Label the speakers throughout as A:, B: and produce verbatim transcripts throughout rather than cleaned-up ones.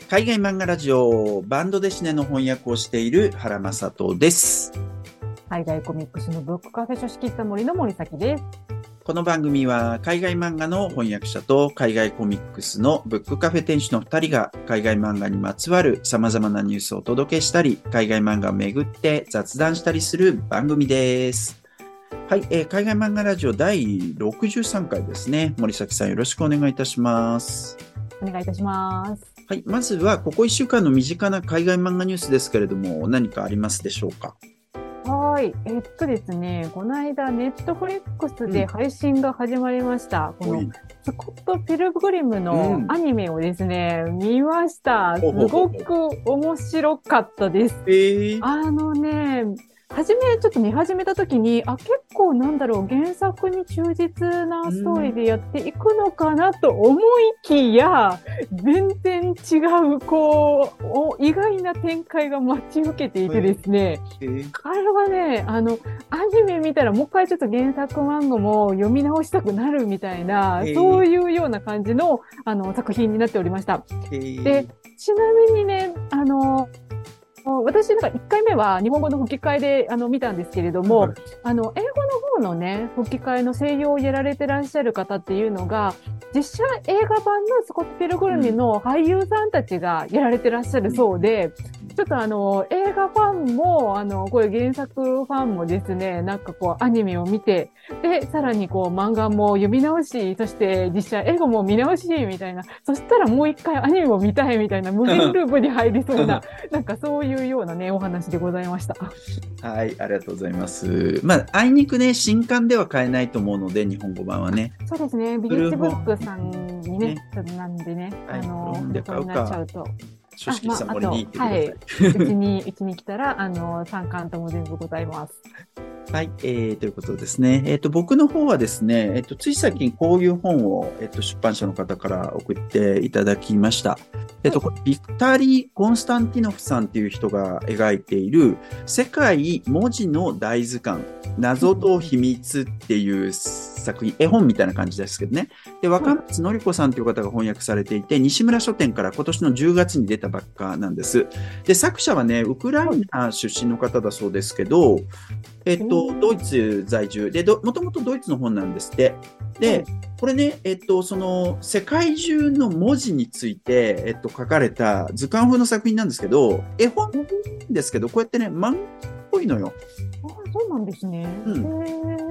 A: 海外漫画ラジオバンドデシネの翻訳をしている原正人です。
B: 海外コミックスのブックカフェ書式った森の森崎です。
A: この番組は海外漫画の翻訳者と海外コミックスのブックカフェ店主のふたりが海外漫画にまつわる様々なニュースをお届けしたり、海外漫画をめぐって雑談したりする番組です。はい、えー、海外漫画ラジオだいろくじゅうさんかいですね。森崎さんよろしくお願いいたします。
B: お願いいたします。
A: はい、まずはここいっしゅうかんの身近な海外漫画ニュースですけれども、何かありますでしょうか？
B: はい、えっとですね、この間ネットフリックスで配信が始まりました。うん、このスコット・ピルグリムのアニメをですね、うん、見ました。すごく面白かったです。
A: えー、
B: あのね、初めちょっと見始めた時に、あ、結構なんだろう、原作に忠実なストーリーでやっていくのかなと思いきや、全然違う、こう、意外な展開が待ち受けていてですね、
A: えー、
B: あれはね、あの、アニメ見たらもう一回ちょっと原作漫画も読み直したくなるみたいな、えー、そういうような感じの、あの、作品になっておりました。えー、で、ちなみにね、あの、私なんかいっかいめは日本語の吹き替えであの見たんですけれども、はい、あの英語の方のね吹き替えの声優をやられてらっしゃる方っていうのが実写映画版のスコット・ピルグルムの俳優さんたちがやられてらっしゃるそうで、うん、ちょっとあの映画ファンもあのこういう原作ファンもですねなんかこうアニメを見てでさらにこう漫画も読み直しそして実写映画も見直しみたいなそしたらもう一回アニメも見たいみたいな無限ループに入りそうななんかそういういうようなねお話でございました。
A: はい、ありがとうございます。まああいにくね新刊では買えないと思うので日本語版はね。
B: そうですね。ビレッジブックさんにね、なんでね、
A: はい、
B: あの
A: で買うか。
B: になっちゃうと。
A: 書式さ森に行ってください。
B: はい、うちにうちに来たらあのさんかんとも全部ございます。
A: はい、えー、ということですね。えっ、ー、と、僕の方はですね、えっ、ー、と、つい最近こういう本を、えっ、ー、と、出版社の方から送っていただきました。えっ、と、これ、ビクタリー・コンスタンティノフさんっていう人が描いている、世界文字の大図鑑、謎と秘密っていう作品、絵本みたいな感じですけどね。で、若松のり子さんという方が翻訳されていて、西村書店から今年のじゅうがつに出たばっかなんです。で、作者はね、ウクライナ出身の方だそうですけど、えっと、ドイツ在住で、もともとドイツの本なんですって。で、これね、えっと、その、世界中の文字について、えっと、書かれた図鑑風の作品なんですけど、絵本ですけど、こうやってね、漫画っぽいのよ。
B: あ、そうなんですね。
A: うん。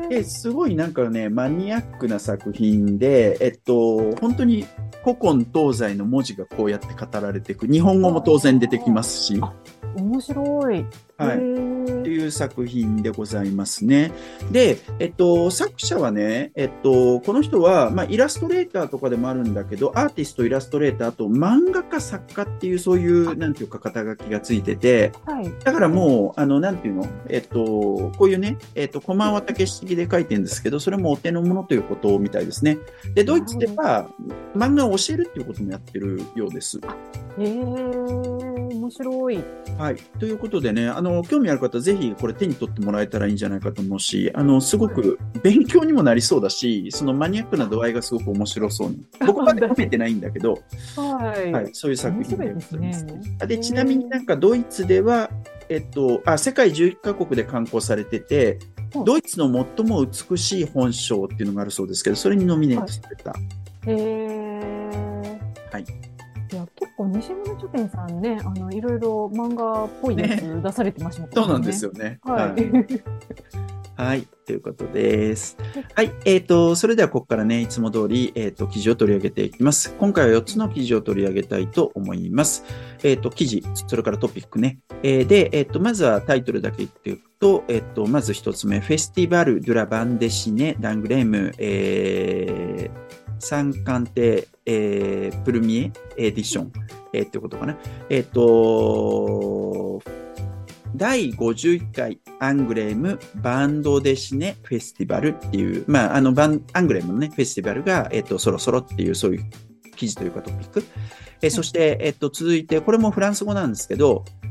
A: で、すごいなんかね、マニアックな作品で、えっと、本当に古今東西の文字がこうやって語られていく。日本語も当然出てきますし。
B: 面白い。
A: はい。っていう作品でございますね。で、えっと、作者はね、えっと、この人は、まあ、イラストレーターとかでもあるんだけど、アーティスト、イラストレーターと漫画家、作家っていう、そういう、なんていうか、肩書きがついてて、はい、だからもう、あの、なんていうの、えっと、こういうね、えっと、コマは竹式で書いてるんですけど、それもお手の物ということみたいですね。で、ドイツでは、漫画を教えるっていうこともやってるようです。
B: へー、面白い。
A: はい。ということでね、あの、興味ある方、ぜひこれ手に取ってもらえたらいいんじゃないかと思うし、あの、すごく勉強にもなりそうだし、そのマニアックな度合いがすごく面白そうに。僕まで読めてないんだけど、
B: はい。
A: はい、そういう作品でございます。
B: ね、
A: で、ちなみになんかドイツでは、えっと、あ、世界じゅういっかこくで刊行されてて、ドイツの最も美しい本賞っていうのがあるそうですけど、それにノミネートされた。はい、
B: へー。はい。いや結構西村書店さんね、あのいろいろ漫画っぽいやつ出されてましたもんね。
A: そうなんですよね。
B: はい。
A: はい、ということです。はい、えっと、それではここからね、いつも通り、えっと、記事を取り上げていきます。今回はよっつの記事を取り上げたいと思います。えっと、記事、それからトピックね。えー、で、えっと、まずはタイトルだけ言っていくと、えっと、まず一つ目、フェスティバル・ドゥ・ラ・バンデシネ・ダングレーム、えー、三冠亭、えー、プルミエエディション、えー、ってことかな。えっと、だいごじゅういっかいアングレームバンドデシネフェスティバルっていう、まあ、あの、バン、アングレームのね、フェスティバルが、えっと、そろそろっていう、そういう記事というかトピック。えー、そして、えっと、続いて、これもフランス語なんですけど、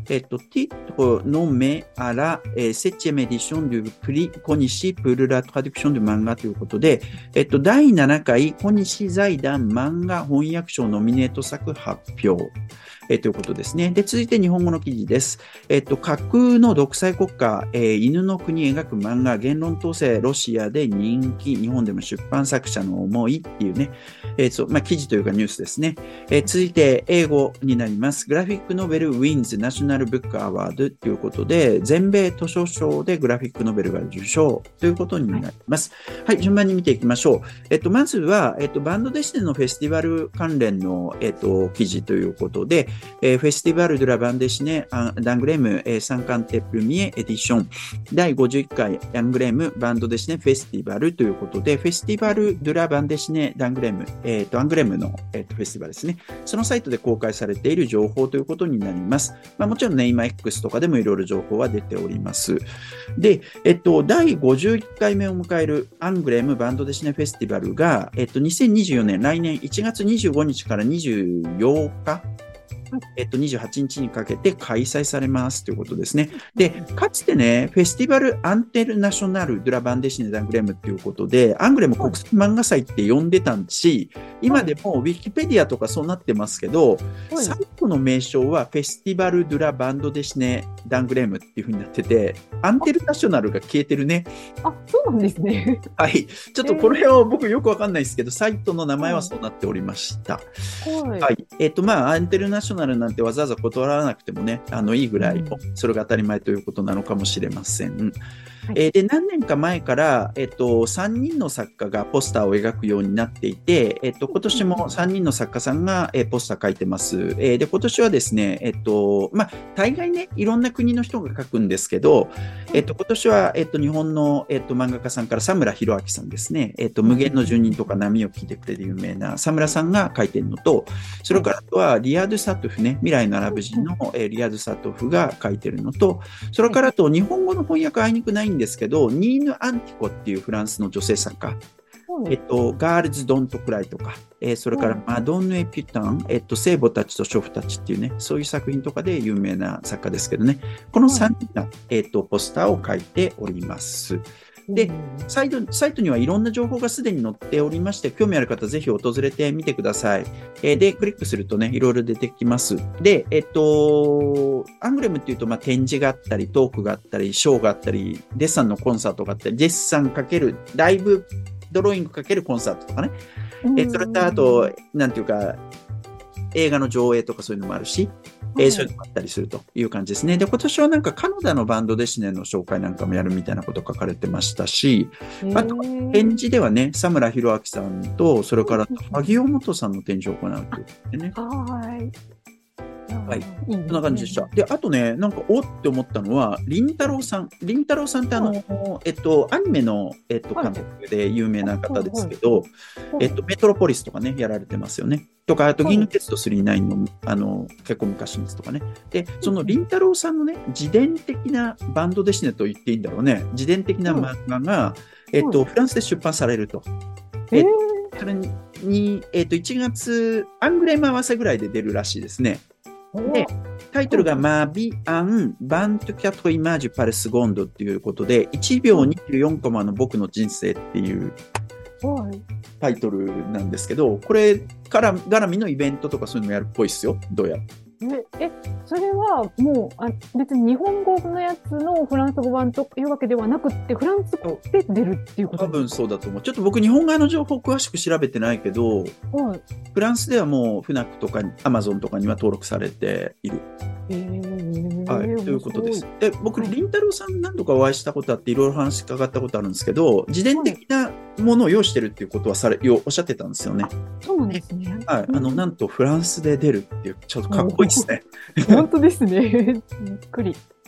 A: えっと、titre nommé à la septième édition du prix Konishi pour la traduction du manga ということで、えっと、だいななかい小西財団漫画翻訳賞ノミネート作発表。えー、ということですね。で、続いて日本語の記事です。えっと、架空の独裁国家、えー、犬の国描く漫画、言論統制、ロシアで人気、日本でも出版作者の思いっていうね、えーとまあ、記事というかニュースですね。えー、続いて英語になります。グラフィックノベル Wins National Book Award ということで、全米図書賞でグラフィックノベルが受賞ということになります。はい、はい、順番に見ていきましょう。えっと、まずは、えっと、バンドデシネのフェスティバル関連の、えっと、記事ということで、えー、フェスティバルドゥラバンデシネダングレーム、えー、サンカンテプルミエエディションだいごじゅういっかいダングレームバンドデシネフェスティバルということで、フェスティバルドゥラバンデシネダングレーム、えー、とアングレームの、えー、とフェスティバルですね。そのサイトで公開されている情報ということになります。まあ、もちろんね、今 X とかでもいろいろ情報は出ております。で、えっと、だいごじゅういっかいめを迎えるアングレームバンドデシネフェスティバルが、えっと、にせんにじゅうよねん、来年いちがつにじゅうごにちからにじゅうようか、えっと、にじゅうはちにちにかけて開催されますということですね。で、かつてね、フェスティバルアンテルナショナルドゥラバンデシネダングレームっていうことで、アングレーム国際漫画祭って呼んでたんし、今でもウィキペディアとかそうなってますけど、最後の名称はフェスティバルドゥラバンドデシネダングレームっていう風になってて、アンテルナショナルが消えてるね。
B: あ、そうなんですね。
A: はい。ちょっとこの辺は僕よくわかんないですけど、サイトの名前はそうなっておりました。はい。はい、えっと、まあ、アンテルナショナルなんてわざわざ断らなくてもね、あのいいぐらい、それが当たり前ということなのかもしれません。はい、えー、で何年か前から、えっと、さんにんの作家がポスターを描くようになっていて、えっと、今年もさんにんの作家さんが、えー、ポスター描いてます。えー、で今年はですね、えっとまあ、大概ねいろんな国の人が描くんですけど、えっと、今年は、えっと、日本の、えっと、漫画家さんから佐村弘明さんですね、えっと、無限の住人とか波を聞いてくれる有名な佐村さんが描いてるのと、それからあとはリアドゥ・サトフね、未来のアラブ人の、えー、リアドゥ・サトフが描いてるのと、それからあと日本語の翻訳あいにくないんですけど、ニーヌ・アンティコっていうフランスの女性作家、うん、えっと、ガールズ・ドント・クライとか、えー、それからマドンヌ・エ・ピュタン、えっと、聖母たちと娼婦たちっていうね、そういう作品とかで有名な作家ですけどね、このさんにんが、えっと、ポスターを書いております。で、サイト、サイトにはいろんな情報がすでに載っておりまして、興味ある方ぜひ訪れてみてください。えー、で、クリックするとね、いろいろ出てきます。で、えっと、アングレムっていうと、まあ、展示があったり、トークがあったり、ショーがあったり、デッサンのコンサートがあったり、デッサンかける、ライブドローイングかけるコンサートとかね。えー、それとあと、なんていうか、映画の上映とかそういうのもあるし、えー、そういうのもあったりするという感じですね。で、今年はなんかカナダのバンドデシネの紹介なんかもやるみたいなこと書かれてましたし、あと展示ではね、佐村弘明さんと、それから萩尾元さんの展示を行うということでね。
B: はい。
A: はい。こんな感じでした。で、あとね、なんか、おって思ったのは、りんたろーさん。りんたろーさんってあの、はい、えっと、アニメの、えっと、監督で有名な方ですけど、はいはい、えっと、メトロポリスとかね、やられてますよね。とか、あと、銀河鉄道スリーナインの、あの、結構昔のやつとかね。で、そのりんたろーさんのね、自伝的なバンドデシネと言っていいんだろうね。自伝的な漫画が、えっと、フランスで出版されると。えっと、それに、えっと、いちがつ、アングレーム合わせぐらいで出るらしいですね。で、タイトルがマビアン・バントゥキャトイマージュ・パルスゴンドっていうことで、いちびょうにじゅうよんコマの僕の人生っていうタイトルなんですけど、これから絡みのイベントとかそういうのもやるっぽいですよ、どうやら。
B: え、それはもうあ別に日本語のやつのフランス語版というわけではなくて、フランス語で出るっていうことですか？多分そうだと思う。ちょっと僕日本側の情報詳しく調べてないけど、はい、フランスではもうフナックとかアマゾンとかには登録されている。えー、はい、ということです。で、僕、りんたろーさん何度かお会いしたことあって、いろいろ話伺ったことあるんですけど、自伝的なものを用意してるっていうことはされ、おっしゃってたんですよね。そうなんですね。はい、あの、なんとフランスで出るっていう、ちょっとかっこいいですね。本当ですね。びっくり。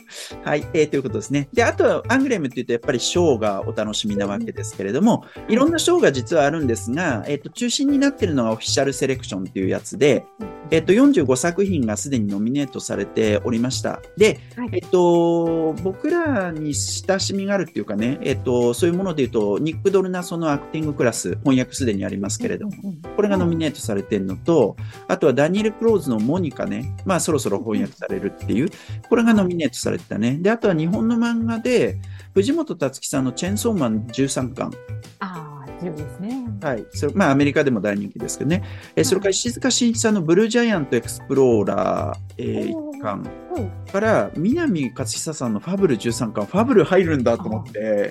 A: はい、えー、ということですね。で、あとはアングレムっていうとやっぱりショーがお楽しみなわけですけれども、いろんなショーが実はあるんですが、えっと、中心になっているのがオフィシャルセレクションっていうやつで、えっと、よんじゅうごさく品がすでにノミネートされておりました。で、えっと、僕らに親しみがあるっていうかね、えっと、そういうもので言うと、ニック・ドルナソのアクティングクラス、翻訳すでにありますけれども、これがノミネートされているのと、あとはダニエル・クローズのモニカね、まあそろそろ翻訳されるっていう、これがノミネートされてたね。で、あとは日本の漫画で、藤本達樹さんのチェンソーマンじゅうさんかん。
B: ああ、強いですね。
A: はい。それまあアメリカでも大人気ですけどね。えそれから石塚真一さんのブルージャイアントエクスプローラー、えー、いっかんから、南勝久さんのファブルじゅうさんかん、ファブル入るんだと思って、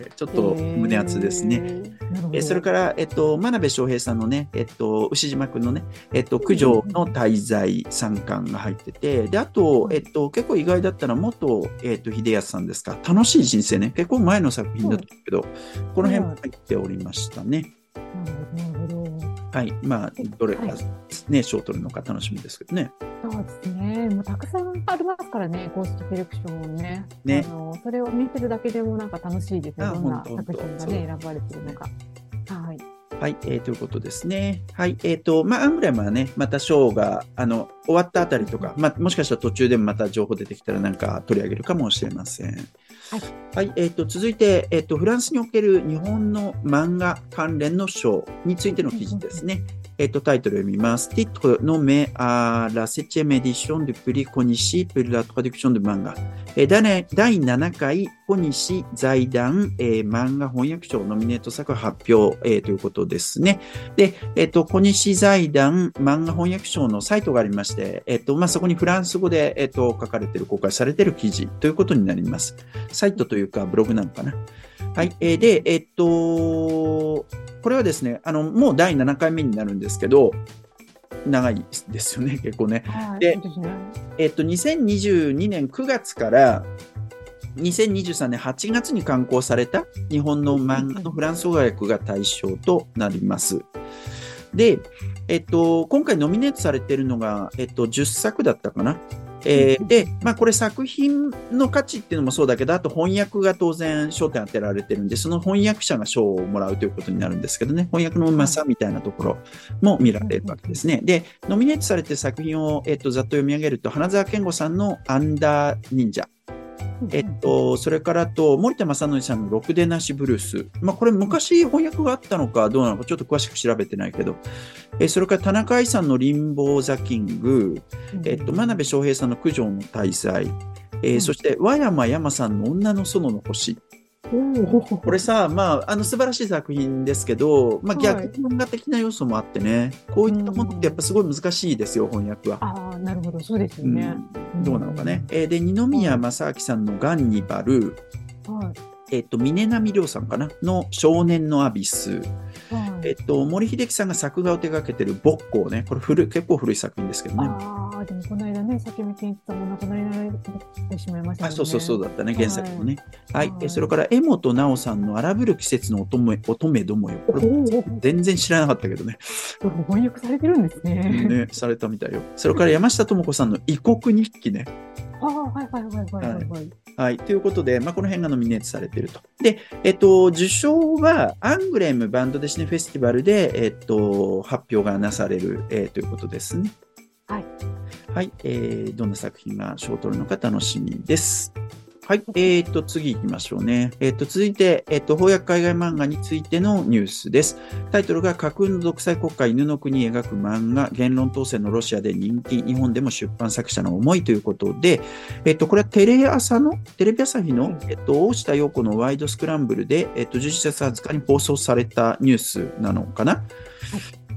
A: ちょっと胸熱ですね。えそれから、えっと、真鍋昌平さんのね、えっと、牛島くんのね、えっと、九条の滞在さんかんが入ってて、で、あと、えっと、結構意外だったのは、元、えっと、秀康さんですか、楽しい人生ね、結構前の作品だったけど、この辺も入っておりましたね。
B: なるほど。
A: はい。まあ、どれがね、賞を取るのか楽しみですけどね。
B: そうですね。もうたくさんありますからね、公式セレクションをね。
A: ね。
B: あの、それを見てるだけでもなんか楽しいですね。どんな作品がね、選ばれてるのか。はい。
A: はい、えー、ということですね。はい、えっ、ー、と、まあ、アングレムはね、またショーが、あの、終わったあたりとか、まあ、もしかしたら途中でもまた情報出てきたらなんか取り上げるかもしれません。はい。はい、えっ、ー、と、続いて、えっ、ー、と、フランスにおける日本の漫画関連の賞についての記事ですね。えっと、タイトルを読みます。Titre nommé à la septième édition du prix Konishi pour la traduction de manga。だいななかい小西財団、えー、漫画翻訳賞ノミネート作発表、えー、ということですね。で、えっと、小西財団漫画翻訳賞のサイトがありまして、えっと、まあ、そこにフランス語で、えっと、書かれている、公開されている記事ということになります。サイトというか、ブログなのかな。はい。えー、で、えっと、これはですね、あの、もうだいななかいめになるんですけど、長いですよね、結構ね。で、えっと、にせんにじゅうにねんくがつからにせんにじゅうさんねんはちがつに刊行された日本の漫画のフランス語訳が対象となります。で、えっと、今回ノミネートされているのが、えっと、じゅっさくだったかな。えー、で、まあ、これ作品の価値っていうのもそうだけど、あと翻訳が当然焦点当てられてるんで、その翻訳者が賞をもらうということになるんですけどね、翻訳のうまさみたいなところも見られるわけですね。で、ノミネートされている作品を、えっと、ざっと読み上げると、花澤健吾さんのアンダー忍者。えっと、それからと、森田正則さんのろくでなしブルース。まあ、これ昔翻訳があったのかどうなのかちょっと詳しく調べてないけど。えそれから田中愛さんのリンボー・ザ・キング。えっと、真鍋昌平さんの九条の大罪。えー、そして、和山山さんの女の園の星。これさ、まあ、あの素晴らしい作品ですけど、まあ、逆漫画的な要素もあってね、はい、こういったものってやっぱすごい難しいですよ、翻訳は。
B: ああ、なるほど、そうですよね。
A: うん、どうなのかね。えー、で、二宮正明さんのガンニバル、はい、えっと、峰波亮さんかなの少年のアビス。はい、えっと、森秀樹さんが作画を手掛けてるボッコーね。これ古結構古い作品ですけどね。
B: ああ、でもこの間ね、崎見健一さんも亡くなりなってしまいましたね。
A: あ、そうそうそうだったね、原作もね。はい。はい、えそれから、江本直さんの荒ぶる季節の乙女、乙女どもよ。これ全然知らなかったけどね。
B: 翻訳されてるんですね。
A: ね、されたみたいよ。それから山下智子さんの異国日記ね。
B: ああ、はいはいはいはいはい、はい。
A: はい。ということで、まあ、この辺がノミネートされていると。で、えっと、受賞は、アングレムバンドデシネフェスティバルで、えっと、発表がなされる、えー、ということですね。
B: はい。
A: はい。えー、どんな作品が賞を取るのか楽しみです。はい。えっと、次行きましょうね。えっと、続いて、えっと、翻訳海外漫画についてのニュースです。タイトルが架空の独裁国家犬の国描く漫画、言論統制のロシアで人気、日本でも出版作者の思いということで、えっと、これはテレ朝の、テレビ朝日の、えっと、大下陽子のワイドスクランブルで、えっと、じゅういちがつはつかに放送されたニュースなのかな。はい、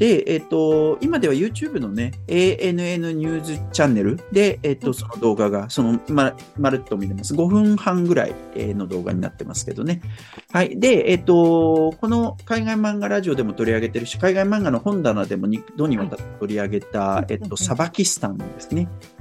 A: で、えっと、今では YouTube のね、エーエヌエヌ ニュースチャンネルで、えっと、その動画が、その、ま、まるっと見れます。ごふんはんぐらいの動画になってますけどね。はい。で、えっと、この海外漫画ラジオでも取り上げてるし、海外漫画の本棚でもにどにわたって取り上げた、えっと、サバキスタンですね。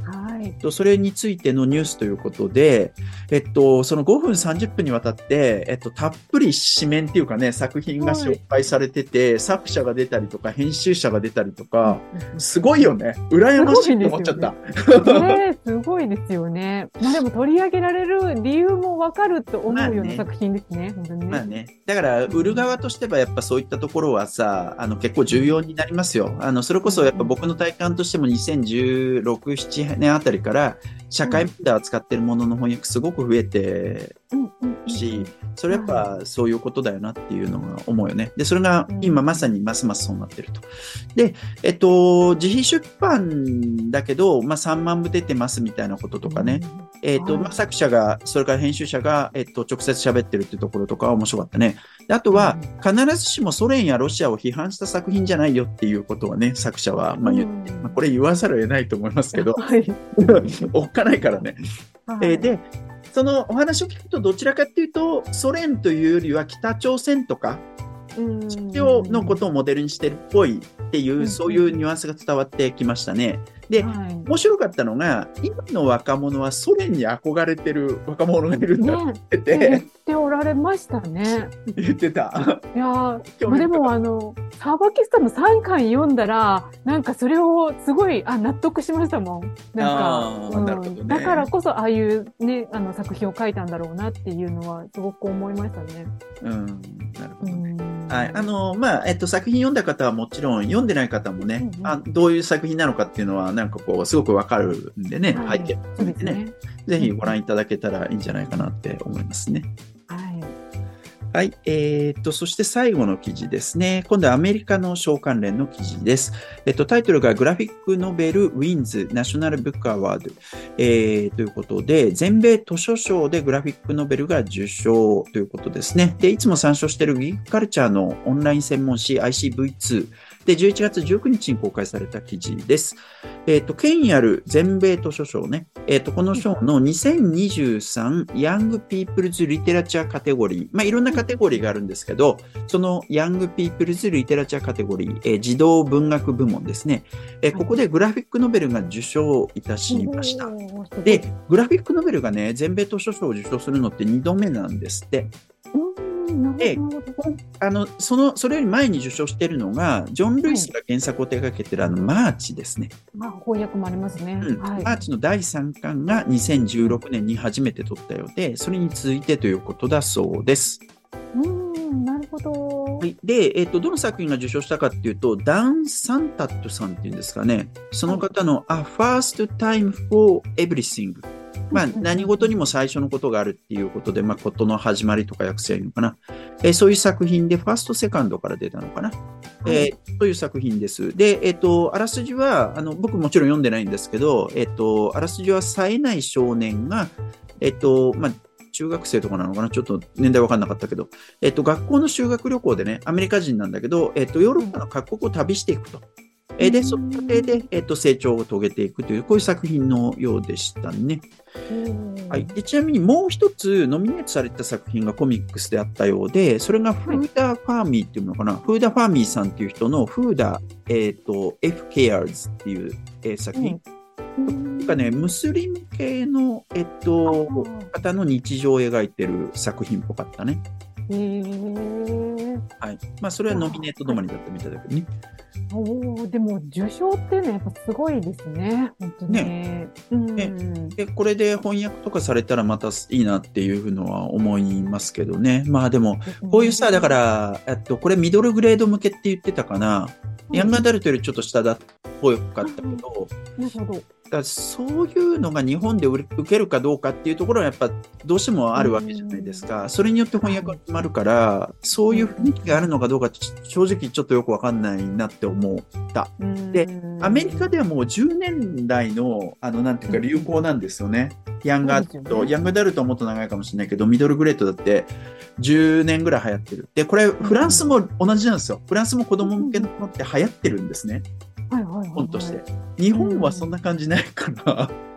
B: はい。
A: それについてのニュースということで、えっと、そのごふんさんじゅっぷんにわたって、えっと、たっぷり紙面っていうかね、作品が紹介されてて、はい、作者が出たりとか、編集者が出たりとか、すごいよね。羨ましいって思っちゃった。
B: ね、すごいですよね。まあでも取り上げられる理由もわかると思うような作品ですね。本当にね。
A: まあね。だから、売る側としてはやっぱそういったところはさ、あの、結構重要になりますよ。あの、それこそやっぱ僕の体感としてもにせんじゅうろく、ななねんあたりから、社会問題を扱っているものの翻訳すごく増えてるし、それやっぱそういうことだよなっていうのが思うよね。で、それが今まさにますますそうなってると。で、えっと、自費出版だけど、まあさんまんぶ出てますみたいなこととかね。えっと、まあ作者が、それから編集者が、えっと、直接喋ってるっていうところとかは面白かったね。であとは、必ずしもソ連やロシアを批判した作品じゃないよっていうことはね、作者は、まあ言って、まあ、これ言わざるを得ないと思いますけど、はい、おっかないからね。はい、えー、で、そのお話を聞くとどちらかっていうと、ソ連というよりは北朝鮮とか、地上のことをモデルにしてるっぽいっていう、そういうニュアンスが伝わってきましたね。で、はい、面白かったのが、今の若者はソ連に憧れてる若者がいるんだって言って、ね、
B: 言っておられましたね。
A: 言ってた。
B: いやー、まあ、でもあの、サーバキスタンのさんかん読んだら、なんかそれをすごい、あ、納得しましたもん。なんか、うん、なるほどね、だからこそああいうね、あの作品を書いたんだろうなっていうのはすごく思いましたね。
A: うん、なるほどね。はい。あの、まあ、えっと、作品読んだ方はもちろん、読んでない方もね、うんうん、あどういう作品なのかっていうのは、なんかこう、すごくわかるんでね、はい、背景を見てね、ね、ぜひご覧いただけたらいいんじゃないかなって思いますね。
B: はい。
A: はい。えー、っと、そして最後の記事ですね。今度はアメリカの賞関連の記事です。えっと、タイトルがグラフィックノベルウィンズナショナルブックアワード、えー、ということで、全米図書賞でグラフィックノベルが受賞ということですね。で、いつも参照しているギークカルチャーのオンライン専門誌 アイシーブイツー。で、じゅういちがつじゅうくにちに公開された記事です。えっと、権威ある全米図書賞ね。えっと、この賞のにせんにじゅうさんヤングピープルズリテラチャーカテゴリー。まあ、いろんなカテゴリーがあるんですけど、そのヤングピープルズリテラチャーカテゴリー、えー、児童文学部門ですね。えー、ここでグラフィックノベルが受賞いたしました。で、グラフィックノベルがね、全米図書賞を受賞するのってにどめなんですって。で、あの、その、それより前に受賞しているのが、ジョン・ルイスが原作を手掛けているあの、マーチですね。
B: まあ、翻訳もありますね。
A: うん。はい、マーチのだいさんかんがにせんじゅうろくねんに初めて取ったようで、それに続いてということだそうです。
B: うーん、なるほど。
A: はい。で、えっと、どの作品が受賞したかっていうと、ダン・サンタットさんっていうんですかね。その方の、A First Time for Everything。まあ、何事にも最初のことがあるっていうことで、まあ、ことの始まりとか訳せばいいのかな。えー、そういう作品で、ファースト、セカンドから出たのかな。はい、えー、という作品です。で、えっと、あらすじは、あの、僕もちろん読んでないんですけど、えっと、あらすじは冴えない少年が、えっと、まあ、中学生とかなのかな、ちょっと年代わかんなかったけど、えっと、学校の修学旅行でね、アメリカ人なんだけど、えっと、ヨーロッパの各国を旅していくと。えで、その過程で、えっと、成長を遂げていくという、こういう作品のようでしたね。はい、でちなみにもう一つノミネートされた作品がコミックスであったようで、それがフーダ・ファーミーっていうのかな、はい、フーダ・ファーミーさんっていう人のフーダ、えっと、F. Cares っていう、えー、作品。うん、なんかね、ムスリム系の、えっと、方の日常を描いてる作品っぽかったね。
B: へー。
A: はい。まあ、それはノミネート止まりだったみたいだけどね。
B: おー、でも受賞っていうのはやっぱすごいですね。本当に。ね。うん、
A: ねで、これで翻訳とかされたらまたいいなっていうのは思いますけどね。まあでも、こういうさ、だから、えっと、これミドルグレード向けって言ってたかな。うん、ヤングアダルトよりちょっと下だっぽかったけど、
B: なるほど。
A: だからそういうのが日本で受けるかどうかっていうところはやっぱどうしてもあるわけじゃないですか。それによって翻訳が決まるから、そういう雰囲気があるのかどうか正直ちょっとよくわかんないなって思った。で、アメリカではもうじゅうねんだいの、あの、なんていうか流行なんですよね。ヤングアダルト、ヤングアダルトはもっと長いかもしれないけど、ミドルグレードだってじゅうねんぐらい流行ってる。で、これフランスも同じなんですよ。フランスも子供向けのものって流行ってるんですね。
B: はいはいはいはい、
A: 本として。日本はそんな感じないかな。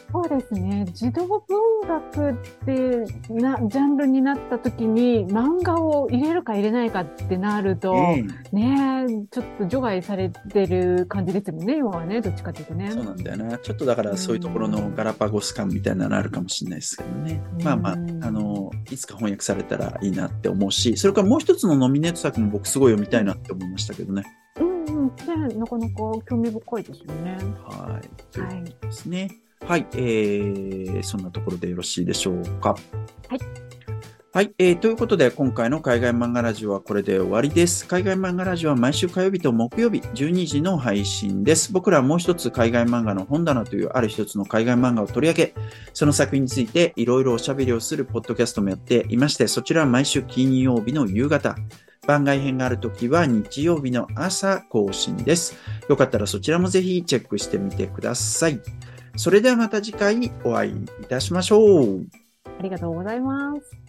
B: そうですね。児童文学ってな、ジャンルになった時に漫画を入れるか入れないかってなると、
A: ええ
B: ねえ、ちょっと除外されてる感じですもんね、今はね、どっちかっていうとね。
A: そうなんだよな。ちょっとだからそういうところのガラパゴス感みたいなのあるかもしれないですけどね。
B: うん
A: まあまあ、あの、いつか翻訳されたらいいなって思うし、それからもう一つのノミネート作も僕すごい読みたいなって思いましたけどね。
B: うんうん、ね、なかなか興味深いですよね。
A: はい。という
B: はい。
A: ことですね。はい。えー、そんなところでよろしいでしょうか。
B: はい。
A: はい、えー。ということで、今回の海外漫画ラジオはこれで終わりです。海外漫画ラジオは毎週火曜日と木曜日じゅうにじの配信です。僕らはもう一つ海外漫画の本棚というある一つの海外漫画を取り上げ、その作品についていろいろおしゃべりをするポッドキャストもやっていまして、そちらは毎週金曜日の夕方、番外編があるときは日曜日の朝更新です。よかったらそちらもぜひチェックしてみてください。それではまた次回お会いいたしましょう。
B: ありがとうございます。